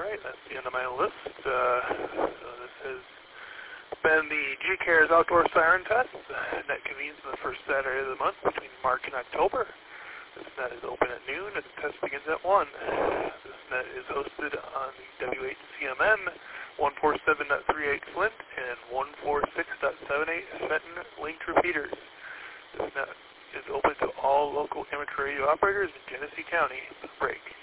Alright, that's the end of my list. So this has been the GCARES Outdoor Siren Test. Net convenes on the first Saturday of the month between March and October. This net is open at noon and the test begins at 1. This net is hosted on the WHCMN 147.38 Flint and 146.78 Fenton linked repeaters. This net is open to all local amateur radio operators in Genesee County. Break.